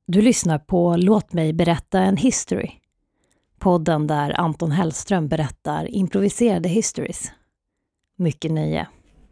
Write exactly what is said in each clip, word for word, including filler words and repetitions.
Du lyssnar på Låt mig berätta en history. Podden där Anton Hellström berättar improviserade histories. Mycket nöje.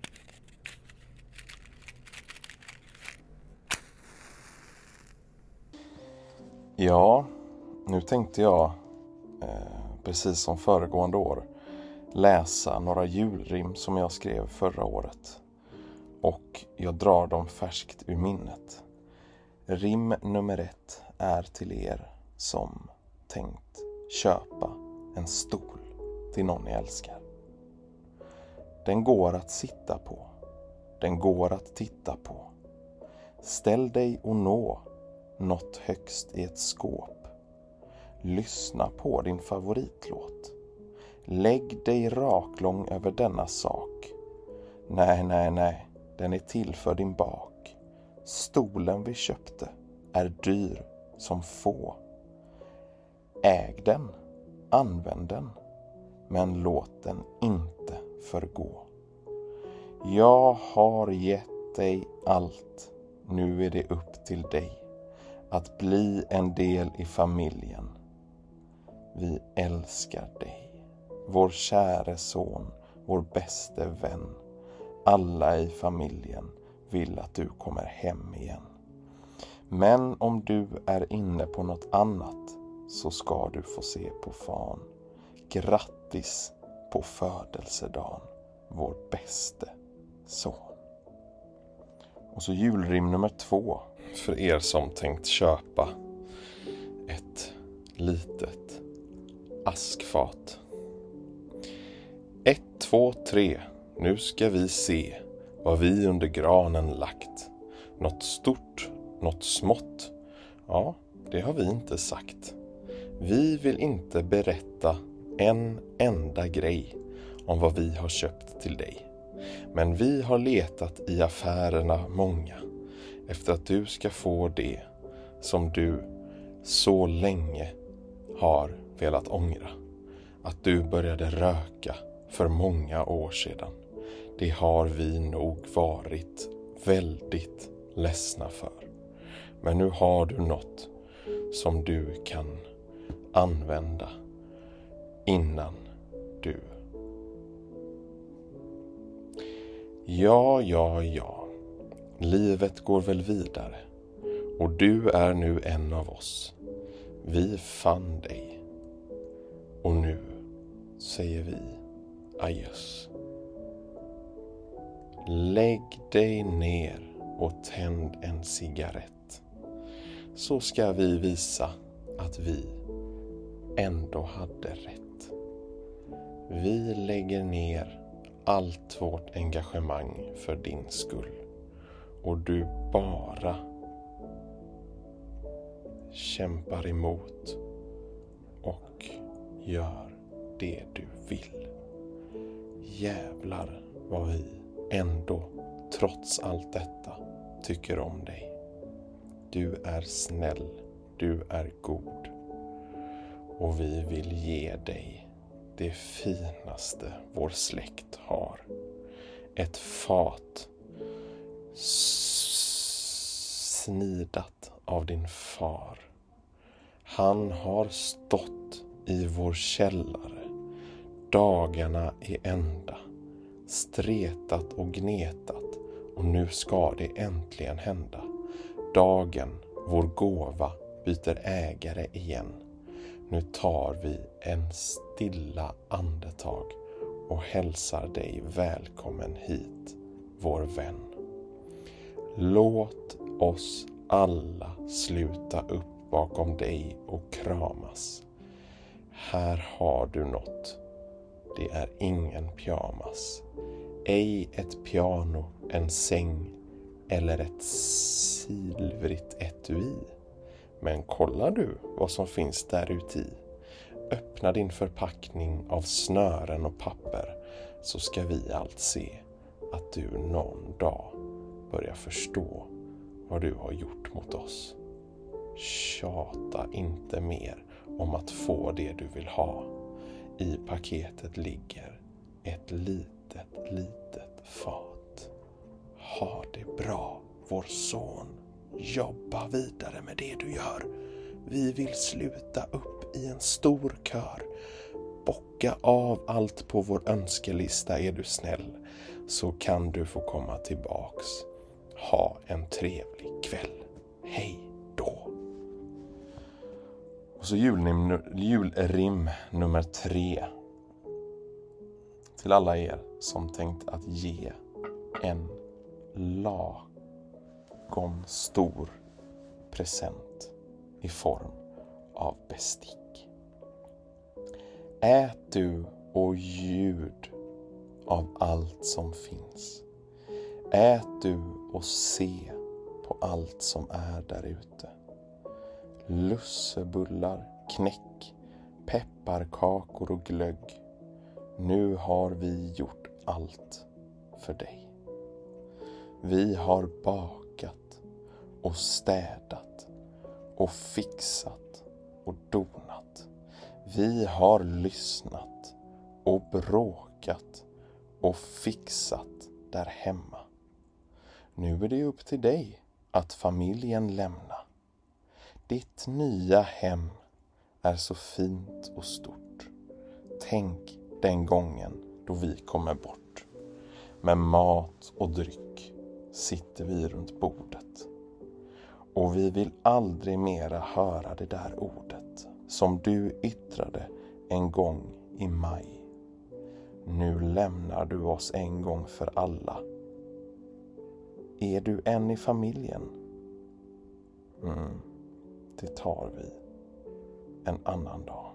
Ja, nu tänkte jag, eh, precis som föregående år, läsa några julrim som jag skrev förra året. Och jag drar dem färskt ur minnet. Rim nummer ett är till er som tänkt köpa en stol till någon ni älskar. Den går att sitta på. Den går att titta på. Ställ dig och nå något högst i ett skåp. Lyssna på din favoritlåt. Lägg dig raklång över denna sak. Nej, nej, nej. Den är till för din bak. Stolen vi köpte är dyr som få. Äg den, använd den, men låt den inte förgå. Jag har gett dig allt, nu är det upp till dig att bli en del i familjen. Vi älskar dig, vår käre son, vår bäste vän. Alla i familjen vill att du kommer hem igen. Men om du är inne på något annat så ska du få se på fan. Grattis på födelsedagen, vår bäste son. Och så julrim nummer två för er som tänkt köpa ett litet askfat. Ett, två, tre. Nu ska vi se vad vi under granen lagt. Något stort, något smått. Ja, det har vi inte sagt. Vi vill inte berätta en enda grej om vad vi har köpt till dig. Men vi har letat i affärerna många efter att du ska få det som du så länge har velat ångra. Att du började röka för många år sedan. Det har vi nog varit väldigt ledsna för. Men nu har du något som du kan använda innan du. Ja, ja, ja. Livet går väl vidare. Och du är nu en av oss. Vi fann dig. Och nu säger vi adjöss. Lägg dig ner och tänd en cigarett. Så ska vi visa att vi ändå hade rätt. Vi lägger ner allt vårt engagemang för din skull. Och du bara kämpar emot och gör det du vill. Jävlar vad vi ändå, trots allt detta, tycker om dig. Du är snäll, du är god. Och vi vill ge dig det finaste vår släkt har. Ett fat snidat av din far. Han har stått i vår källare dagarna i ända, stretat och gnetat, och nu ska det äntligen hända. Dagen vår gåva byter ägare igen. Nu tar vi en stilla andetag och hälsar dig välkommen hit, vår vän. Låt oss alla sluta upp bakom dig och kramas. Här har du något. Det är ingen pyjamas. Ej ett piano, en säng eller ett silvrigt etui. Men kollar du vad som finns där uti? Öppna din förpackning av snören och papper, så ska vi allt se att du någon dag börjar förstå vad du har gjort mot oss. Tjata inte mer om att få det du vill ha. I paketet ligger ett litet, litet fat. Ha det bra, vår son. Jobba vidare med det du gör. Vi vill sluta upp i en stor kör. Bocka av allt på vår önskelista är du snäll. Så kan du få komma tillbaks. Ha en trevlig kväll. Hej då. Och så julrim, julrim nummer tre. Till alla er som tänkt att ge en lagom stor present i form av bestick. Ät du och ljud av allt som finns. Ät du och se på allt som är där ute. Lussebullar, knäck, pepparkakor och glögg. Nu har vi gjort allt för dig. Vi har bakat och städat och fixat och donat. Vi har lyssnat och bråkat och fixat där hemma. Nu är det upp till dig att familjen lämna. Ditt nya hem är så fint och stort. Tänk den gången då vi kommer bort. Med mat och dryck sitter vi runt bordet. Och vi vill aldrig mera höra det där ordet som du yttrade en gång i maj. Nu lämnar du oss en gång för alla. Är du än i familjen? Mm, det tar vi en annan dag.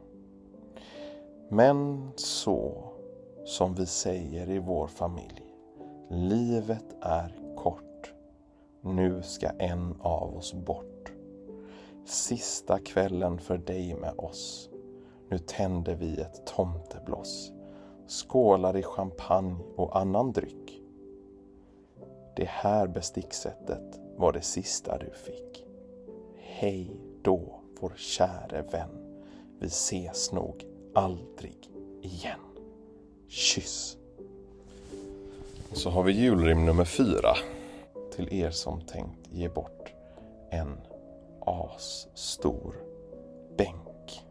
Men så som vi säger i vår familj, livet är kort. Nu ska en av oss bort. Sista kvällen för dig med oss. Nu tänder vi ett tomtebloss. Skålar i champagne och annan dryck. Det här besticksättet var det sista du fick. Hej då, vår käre vän. Vi ses nog aldrig igen. Kyss. Så har vi julrim nummer fyra. Till er som tänkt ge bort en asstor bänk.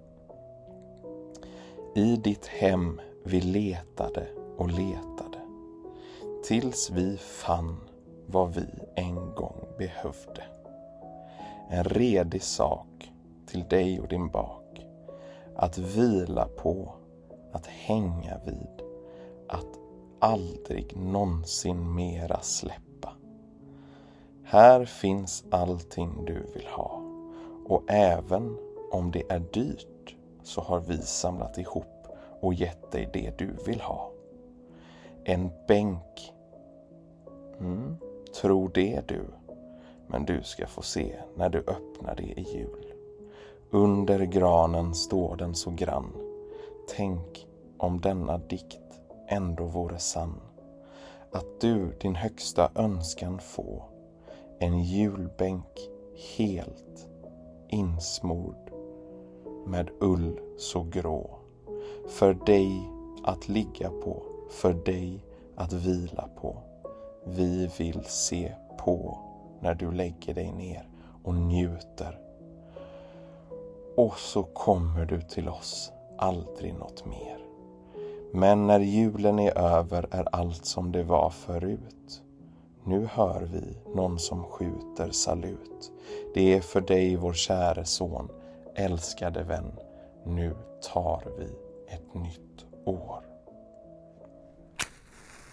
I ditt hem vi letade och letade. Tills vi fann vad vi en gång behövde. En redig sak till dig och din bak. Att vila på, att hänga vid, att aldrig någonsin mera släppa. Här finns allting du vill ha, och även om det är dyrt så har vi samlat ihop och gett dig det du vill ha. En bänk. Mm, tror det du, men du ska få se när du öppnar det i jul. Under granen står den så grann. Tänk om denna dikt ändå vore sann. Att du din högsta önskan få. En julbänk helt insmord med ull så grå. För dig att ligga på, för dig att vila på. Vi vill se på när du lägger dig ner och njuter. Och så kommer du till oss, aldrig något mer. Men när julen är över är allt som det var förut. Nu hör vi någon som skjuter salut. Det är för dig vår käre son, älskade vän. Nu tar vi ett nytt år.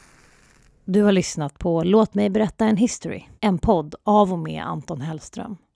Du har lyssnat på Låt mig berätta en history. En podd av och med Anton Hellström.